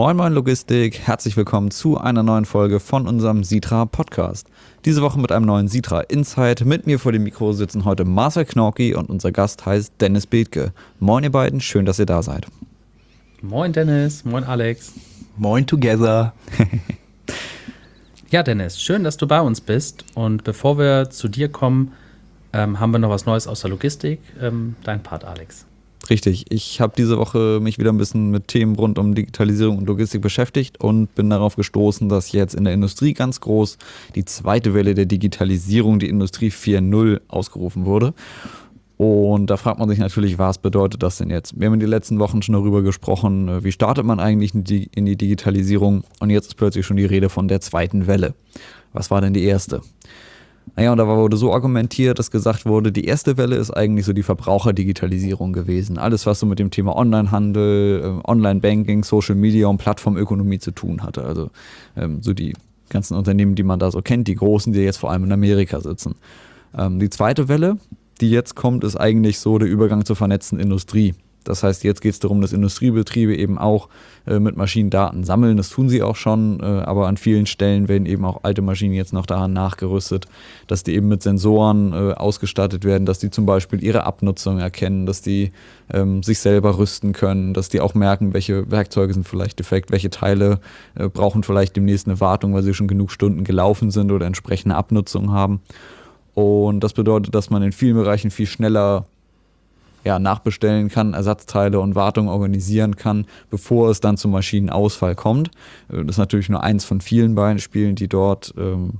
Moin Moin Logistik, herzlich willkommen zu einer neuen Folge von unserem Sitra Podcast. Diese Woche mit einem neuen Sitra Insight. Mit mir vor dem Mikro sitzen heute Marcel Knorki und unser Gast heißt Dennis Bethke. Moin ihr beiden, schön, dass ihr da seid. Moin Dennis, moin Alex. Moin together. Ja Dennis, schön, dass du bei uns bist. Und bevor wir zu dir kommen, haben wir noch was Neues aus der Logistik. Dein Part, Alex. Richtig, ich habe diese Woche mich wieder ein bisschen mit Themen rund um Digitalisierung und Logistik beschäftigt und bin darauf gestoßen, dass jetzt in der Industrie ganz groß die zweite Welle der Digitalisierung, die Industrie 4.0, ausgerufen wurde. Und da fragt man sich natürlich, was bedeutet das denn jetzt? Wir haben in den letzten Wochen schon darüber gesprochen, wie startet man eigentlich in die Digitalisierung, und jetzt ist plötzlich schon die Rede von der zweiten Welle. Was war denn die erste? Naja, und da wurde so argumentiert, dass gesagt wurde, die erste Welle ist eigentlich so die Verbraucherdigitalisierung gewesen. Alles, was so mit dem Thema Onlinehandel, Online-Banking, Social Media und Plattformökonomie zu tun hatte. Also so die ganzen Unternehmen, die man da so kennt, die großen, die jetzt vor allem in Amerika sitzen. Die zweite Welle, die jetzt kommt, ist eigentlich so der Übergang zur vernetzten Industrie. Das heißt, jetzt geht es darum, dass Industriebetriebe eben auch mit Maschinen Daten sammeln. Das tun sie auch schon, aber an vielen Stellen werden eben auch alte Maschinen jetzt noch daran nachgerüstet, dass die eben mit Sensoren ausgestattet werden, dass die zum Beispiel ihre Abnutzung erkennen, dass die sich selber rüsten können, dass die auch merken, welche Werkzeuge sind vielleicht defekt, welche Teile brauchen vielleicht demnächst eine Wartung, weil sie schon genug Stunden gelaufen sind oder entsprechende Abnutzung haben. Und das bedeutet, dass man in vielen Bereichen viel schneller nachbestellen kann, Ersatzteile und Wartung organisieren kann, bevor es dann zum Maschinenausfall kommt. Das ist natürlich nur eins von vielen Beispielen, die dort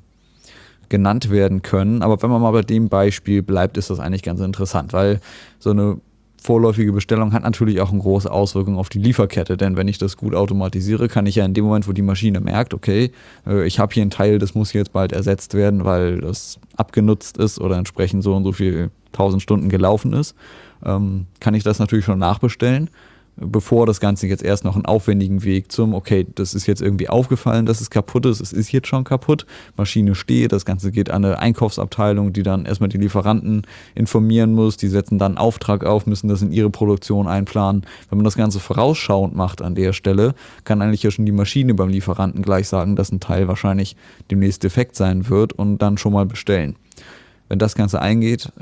genannt werden können. Aber wenn man mal bei dem Beispiel bleibt, ist das eigentlich ganz interessant, weil so eine vorläufige Bestellung hat natürlich auch eine große Auswirkung auf die Lieferkette, denn wenn ich das gut automatisiere, kann ich ja in dem Moment, wo die Maschine merkt, okay, ich habe hier ein Teil, das muss jetzt bald ersetzt werden, weil das abgenutzt ist oder entsprechend so und so viel 1000 Stunden gelaufen ist, kann ich das natürlich schon nachbestellen, bevor das Ganze jetzt erst noch einen aufwendigen Weg zum, okay, das ist jetzt irgendwie aufgefallen, dass es kaputt ist, es ist jetzt schon kaputt, Maschine steht, das Ganze geht an eine Einkaufsabteilung, die dann erstmal die Lieferanten informieren muss, die setzen dann einen Auftrag auf, müssen das in ihre Produktion einplanen. Wenn man das Ganze vorausschauend macht an der Stelle, kann eigentlich ja schon die Maschine beim Lieferanten gleich sagen, dass ein Teil wahrscheinlich demnächst defekt sein wird und dann schon mal bestellen. Wenn das Ganze eingeht,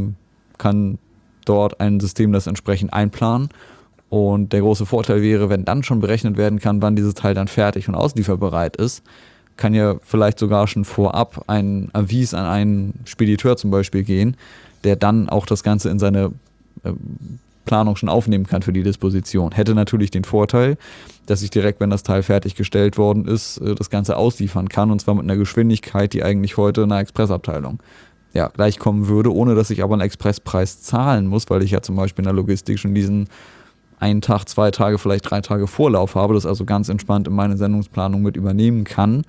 kann dort ein System das entsprechend einplanen. Und der große Vorteil wäre, wenn dann schon berechnet werden kann, wann dieses Teil dann fertig und auslieferbereit ist, kann ja vielleicht sogar schon vorab ein Avis an einen Spediteur zum Beispiel gehen, der dann auch das Ganze in seine Planung schon aufnehmen kann für die Disposition. Hätte natürlich den Vorteil, dass ich direkt, wenn das Teil fertiggestellt worden ist, das Ganze ausliefern kann, und zwar mit einer Geschwindigkeit, die eigentlich heute in einer Expressabteilung gleich kommen würde, ohne dass ich aber einen Expresspreis zahlen muss, weil ich ja zum Beispiel in der Logistik schon diesen 1 Tag, 2 Tage, vielleicht 3 Tage Vorlauf habe, das also ganz entspannt in meine Sendungsplanung mit übernehmen kann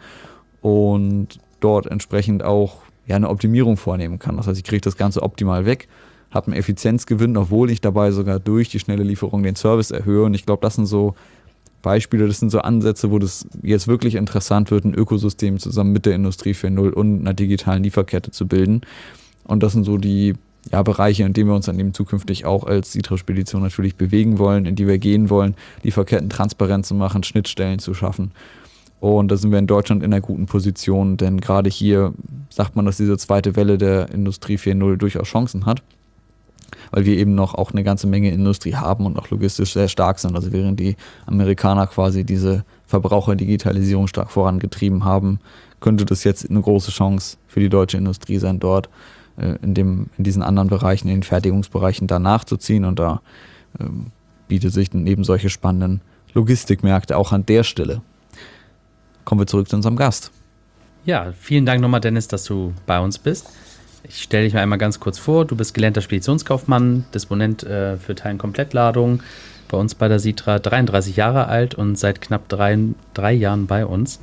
und dort entsprechend auch eine Optimierung vornehmen kann. Das heißt, ich kriege das Ganze optimal weg, habe einen Effizienzgewinn, obwohl ich dabei sogar durch die schnelle Lieferung den Service erhöhe. Und ich glaube, das sind so Beispiele, das sind so Ansätze, wo das jetzt wirklich interessant wird, ein Ökosystem zusammen mit der Industrie 4.0 und einer digitalen Lieferkette zu bilden. Und das sind so die Bereiche, in denen wir uns dann eben zukünftig auch als Sitra-Spedition natürlich bewegen wollen, in die wir gehen wollen, Lieferketten transparent zu machen, Schnittstellen zu schaffen. Und da sind wir in Deutschland in einer guten Position, denn gerade hier sagt man, dass diese zweite Welle der Industrie 4.0 durchaus Chancen hat, weil wir eben noch auch eine ganze Menge Industrie haben und auch logistisch sehr stark sind. Also während die Amerikaner quasi diese Verbraucherdigitalisierung stark vorangetrieben haben, könnte das jetzt eine große Chance für die deutsche Industrie sein, dort in diesen anderen Bereichen, in den Fertigungsbereichen da nachzuziehen. Und da bietet sich dann eben solche spannenden Logistikmärkte auch an der Stelle. Kommen wir zurück zu unserem Gast. Ja, vielen Dank nochmal, Dennis, dass du bei uns bist. Ich stelle dich mal einmal ganz kurz vor. Du bist gelernter Speditionskaufmann, Disponent für Teilen-Komplettladung, bei uns bei der Sitra, 33 Jahre alt und seit knapp drei Jahren bei uns.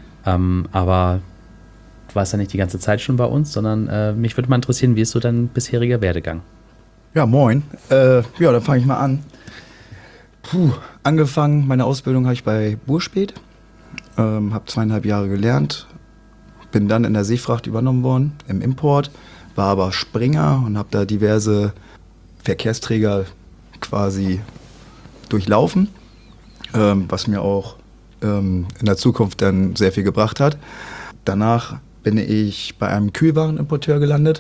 Aber du warst ja nicht die ganze Zeit schon bei uns, sondern mich würde mal interessieren, wie ist so dein bisheriger Werdegang? Ja, moin. Dann fange ich mal an. Angefangen, meine Ausbildung habe ich bei Bursped. Habe 2,5 Jahre gelernt. Bin dann in der Seefracht übernommen worden, im Import. War aber Springer und habe da diverse Verkehrsträger quasi durchlaufen, was mir auch in der Zukunft dann sehr viel gebracht hat. Danach bin ich bei einem Kühlwarenimporteur gelandet,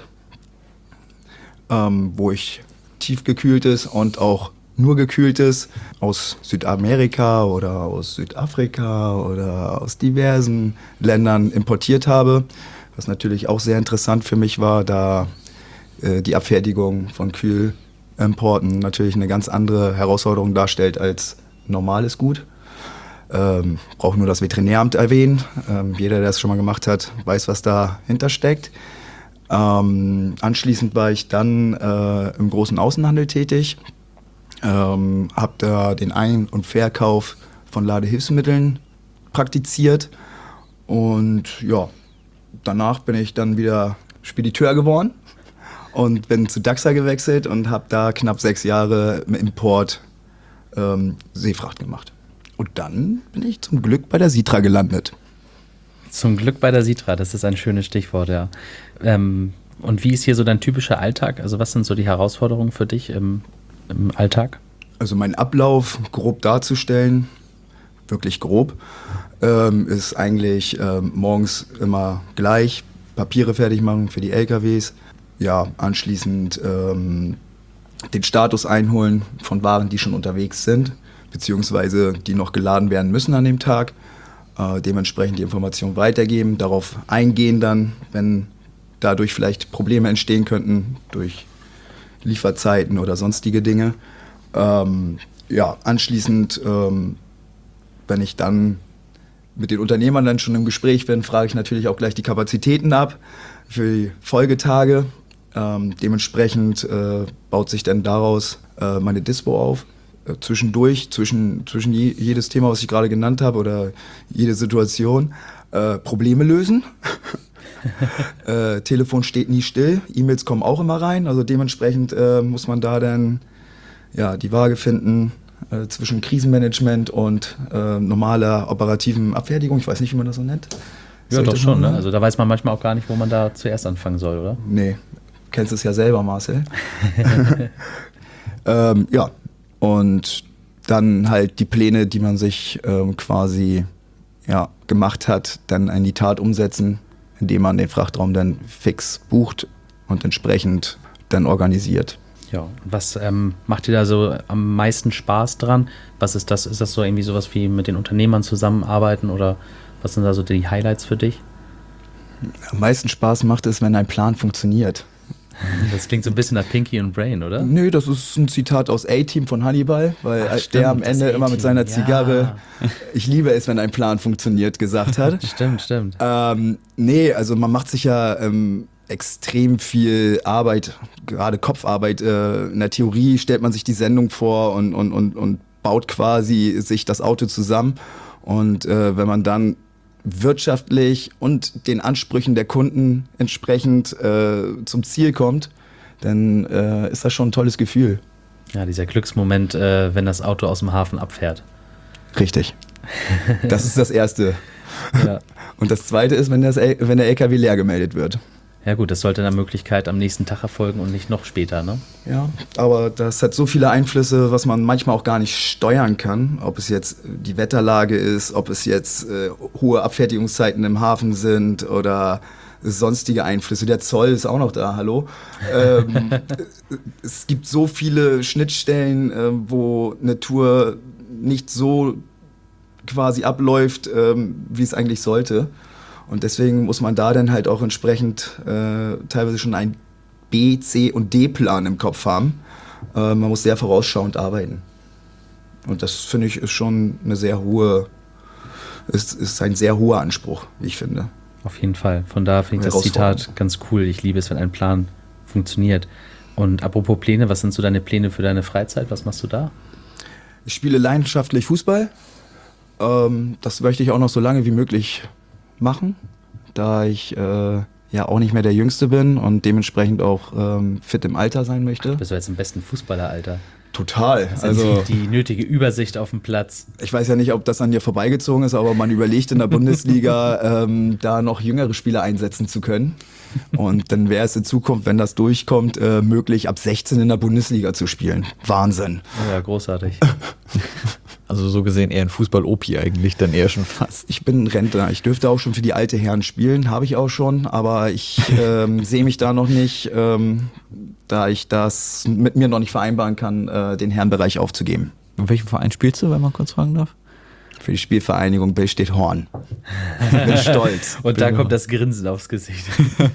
wo ich tiefgekühltes und auch nur gekühltes aus Südamerika oder aus Südafrika oder aus diversen Ländern importiert habe, was natürlich auch sehr interessant für mich war, da die Abfertigung von Kühlimporten natürlich eine ganz andere Herausforderung darstellt als normales Gut. Brauche nur das Veterinäramt erwähnen. Jeder, der das schon mal gemacht hat, weiß, was dahinter steckt. Anschließend war ich dann im großen Außenhandel tätig. Habe da den Ein- und Verkauf von Ladehilfsmitteln praktiziert. Und ja, danach bin ich dann wieder Spediteur geworden und bin zu Dachser gewechselt und habe da knapp 6 Jahre im Import Seefracht gemacht. Und dann bin ich zum Glück bei der Sitra gelandet. Zum Glück bei der Sitra, das ist ein schönes Stichwort, ja. Und wie ist hier so dein typischer Alltag? Also was sind so die Herausforderungen für dich im Alltag? Also mein Ablauf grob darzustellen, wirklich grob, ist eigentlich morgens immer gleich. Papiere fertig machen für die LKWs. Ja, anschließend den Status einholen von Waren, die schon unterwegs sind, beziehungsweise die noch geladen werden müssen an dem Tag. Dementsprechend die Information weitergeben, darauf eingehen dann, wenn dadurch vielleicht Probleme entstehen könnten durch Lieferzeiten oder sonstige Dinge. Ja, anschließend, wenn ich dann mit den Unternehmern dann schon im Gespräch bin, frage ich natürlich auch gleich die Kapazitäten ab für die Folgetage. Dementsprechend baut sich dann daraus meine Dispo auf. Zwischendurch, zwischen jedes Thema, was ich gerade genannt habe, oder jede Situation, Probleme lösen. Telefon steht nie still, E-Mails kommen auch immer rein, also dementsprechend muss man da dann ja, die Waage finden zwischen Krisenmanagement und normaler operativen Abfertigung. Ich weiß nicht, wie man das so nennt. Ja, doch schon, ne? Also da weiß man manchmal auch gar nicht, wo man da zuerst anfangen soll, oder? Nee, kennst es ja selber, Marcel. Ja, und dann halt die Pläne, die man sich quasi gemacht hat, dann in die Tat umsetzen, indem man den Frachtraum dann fix bucht und entsprechend dann organisiert. Ja, was macht dir da so am meisten Spaß dran? Was ist das? Ist das so irgendwie sowas wie mit den Unternehmern zusammenarbeiten oder was sind da so die Highlights für dich? Am meisten Spaß macht es, wenn ein Plan funktioniert. Das klingt so ein bisschen nach Pinky und Brain, oder? Nö, das ist ein Zitat aus A-Team von Hannibal, weil der am Ende immer mit seiner Zigarre, ich liebe es, wenn ein Plan funktioniert, gesagt hat. Stimmt. Nee, also man macht sich ja extrem viel Arbeit, gerade Kopfarbeit. In der Theorie stellt man sich die Sendung vor und baut quasi sich das Auto zusammen. Und wenn man dann wirtschaftlich und den Ansprüchen der Kunden entsprechend zum Ziel kommt, dann ist das schon ein tolles Gefühl. Ja, dieser Glücksmoment, wenn das Auto aus dem Hafen abfährt. Richtig. Das ist das Erste. Ja. Und das Zweite ist, wenn der LKW leer gemeldet wird. Ja gut, das sollte in der Möglichkeit am nächsten Tag erfolgen und nicht noch später, ne? Ja, aber das hat so viele Einflüsse, was man manchmal auch gar nicht steuern kann. Ob es jetzt die Wetterlage ist, ob es jetzt hohe Abfertigungszeiten im Hafen sind oder sonstige Einflüsse. Der Zoll ist auch noch da, hallo. Es gibt so viele Schnittstellen, wo eine Tour nicht so quasi abläuft, wie es eigentlich sollte. Und deswegen muss man da dann halt auch entsprechend teilweise schon einen B-, C- und D-Plan im Kopf haben. Man muss sehr vorausschauend arbeiten. Und das, finde ich, ist schon eine sehr hohe, ist ein sehr hoher Anspruch, wie ich finde. Auf jeden Fall. Von daher finde ich das Zitat ganz cool. Ich liebe es, wenn ein Plan funktioniert. Und apropos Pläne, was sind so deine Pläne für deine Freizeit? Was machst du da? Ich spiele leidenschaftlich Fußball. Das möchte ich auch noch so lange wie möglich machen, da ich auch nicht mehr der Jüngste bin und dementsprechend auch fit im Alter sein möchte. Bist du jetzt im besten Fußballeralter? Total. Also die nötige Übersicht auf dem Platz. Ich weiß ja nicht, ob das an dir vorbeigezogen ist, aber man überlegt in der Bundesliga, da noch jüngere Spieler einsetzen zu können. Und dann wäre es in Zukunft, wenn das durchkommt, möglich, ab 16 in der Bundesliga zu spielen. Wahnsinn. Ja, großartig. Also so gesehen eher ein Fußball-Opi eigentlich, dann eher schon fast. Ich bin Rentner. Ich dürfte auch schon für die alte Herren spielen, habe ich auch schon, aber ich sehe mich da noch nicht, da ich das mit mir noch nicht vereinbaren kann, den Herrenbereich aufzugeben. In welchem Verein spielst du, wenn man kurz fragen darf? Für die Spielvereinigung Billstedt Horn. Bin stolz. Und da kommt das Grinsen aufs Gesicht.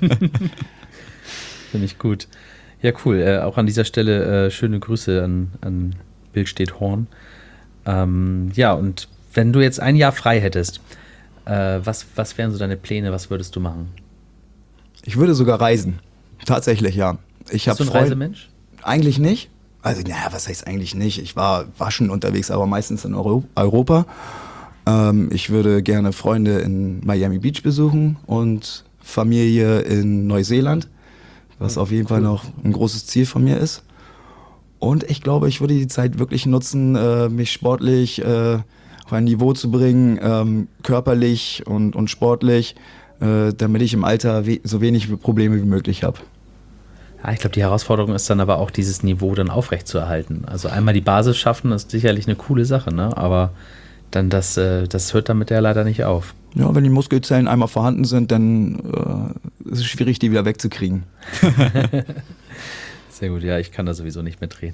Finde ich gut. Ja, cool. Auch an dieser Stelle schöne Grüße an Billstedt Horn. Ja, und wenn du jetzt ein Jahr frei hättest, was wären so deine Pläne? Was würdest du machen? Ich würde sogar reisen. Tatsächlich, ja. Bist du ein Reisemensch? Eigentlich nicht. Also, naja, was heißt eigentlich nicht? Ich war schon unterwegs, aber meistens in Europa. Ich würde gerne Freunde in Miami Beach besuchen und Familie in Neuseeland, was auf jeden Fall noch ein großes Ziel von mir ist. Und ich glaube, ich würde die Zeit wirklich nutzen, mich sportlich auf ein Niveau zu bringen, körperlich und sportlich, damit ich im Alter so wenig Probleme wie möglich habe. Ja, ich glaube, die Herausforderung ist dann aber auch, dieses Niveau dann aufrechtzuerhalten. Also einmal die Basis schaffen, ist sicherlich eine coole Sache, ne? Aber dann das hört damit ja leider nicht auf. Ja, wenn die Muskelzellen einmal vorhanden sind, dann ist es schwierig, die wieder wegzukriegen. Sehr gut, ja, ich kann da sowieso nicht mitreden.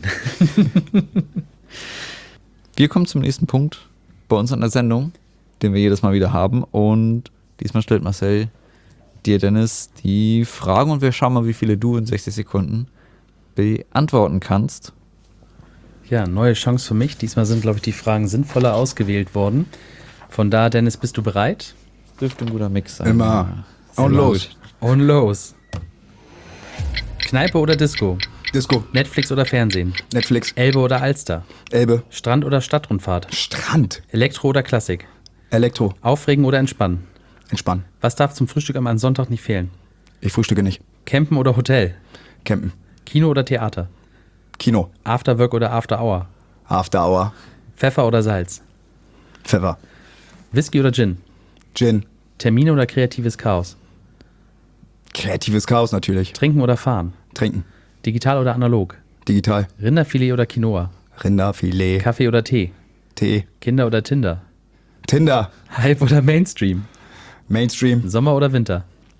Wir kommen zum nächsten Punkt bei uns an der Sendung, den wir jedes Mal wieder haben. Und diesmal stellt Marcel dir, Dennis, die Fragen und wir schauen mal, wie viele du in 60 Sekunden beantworten kannst. Ja, neue Chance für mich. Diesmal sind, glaube ich, die Fragen sinnvoller ausgewählt worden. Von da, Dennis, bist du bereit? Dürfte ein guter Mix sein. Immer. Ja, Und sehr los. gut. Und los. Kneipe oder Disco? Disco. Netflix oder Fernsehen? Netflix. Elbe oder Alster? Elbe. Strand oder Stadtrundfahrt? Strand. Elektro oder Klassik? Elektro. Aufregen oder entspannen? Entspannen. Was darf zum Frühstück am Sonntag nicht fehlen? Ich frühstücke nicht. Campen oder Hotel? Campen. Kino oder Theater? Kino. Afterwork oder After Hour? After Hour. Pfeffer oder Salz? Pfeffer. Whisky oder Gin? Gin. Termine oder kreatives Chaos? Kreatives Chaos natürlich. Trinken oder fahren? Trinken. Digital oder analog? Digital. Rinderfilet oder Quinoa? Rinderfilet. Kaffee oder Tee? Tee. Kinder oder Tinder? Tinder. Hype oder Mainstream? Mainstream. Sommer oder Winter?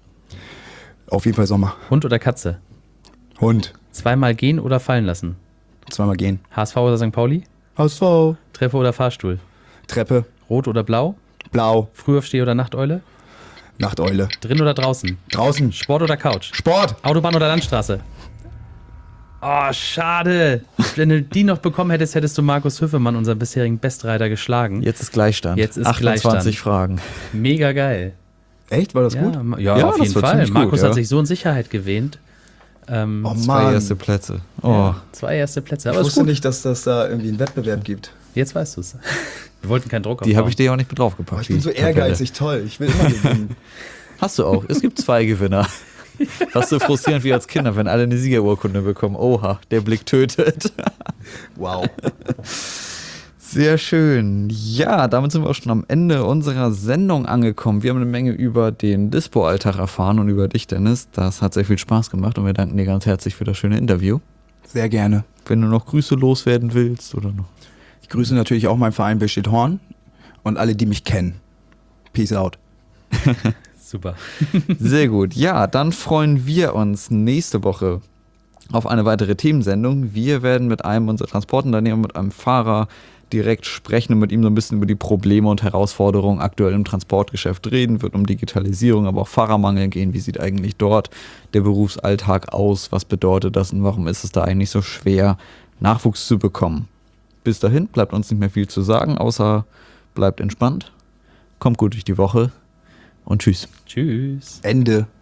Auf jeden Fall Sommer. Hund oder Katze? Hund. Zweimal gehen oder fallen lassen? Zweimal gehen. HSV oder St. Pauli? HSV. Treppe oder Fahrstuhl? Treppe. Rot oder blau? Blau. Frühaufsteher oder Nachteule? Nachteule. Drin oder draußen? Draußen. Sport oder Couch? Sport. Autobahn oder Landstraße? Oh, schade. Wenn du die noch bekommen hättest, hättest du Markus Höfemann, unseren bisherigen Bestreiter, geschlagen. Jetzt ist Gleichstand. Jetzt ist 28 Fragen. Mega geil. Echt? War das gut? Ja, Ja, auf das jeden war Fall. ziemlich gut, Markus ja. hat sich so in Sicherheit gewähnt. Oh Zwei Mann. erste Plätze. Oh. Ja, 2 erste Plätze. Ich Aber ist wusste gut. nicht, dass das da irgendwie einen Wettbewerb gibt. Jetzt weißt du es. Wir wollten keinen Druck Die aufbauen. habe ich dir ja auch nicht mit Oh, draufgepackt. ich bin die so Tabelle. ehrgeizig, toll. Ich will immer gewinnen. Hast du auch. Es gibt 2 Gewinner. Fast so frustrierend wie als Kinder, wenn alle eine Siegerurkunde bekommen. Oha, der Blick tötet. Wow. Sehr schön. Ja, damit sind wir auch schon am Ende unserer Sendung angekommen. Wir haben eine Menge über den Dispo-Alltag erfahren und über dich, Dennis. Das hat sehr viel Spaß gemacht und wir danken dir ganz herzlich für das schöne Interview. Sehr gerne. Wenn du noch Grüße loswerden willst oder noch. Ich grüße natürlich auch meinen Verein Billstedt Horn und alle, die mich kennen. Peace out. Super. Sehr gut. Ja, dann freuen wir uns nächste Woche auf eine weitere Themensendung. Wir werden mit einem unserer Transportunternehmer, mit einem Fahrer direkt sprechen und mit ihm so ein bisschen über die Probleme und Herausforderungen aktuell im Transportgeschäft reden. Wird um Digitalisierung, aber auch Fahrermangel gehen. Wie sieht eigentlich dort der Berufsalltag aus? Was bedeutet das und warum ist es da eigentlich so schwer, Nachwuchs zu bekommen? Bis dahin bleibt uns nicht mehr viel zu sagen, außer bleibt entspannt, kommt gut durch die Woche und tschüss. Tschüss. Ende.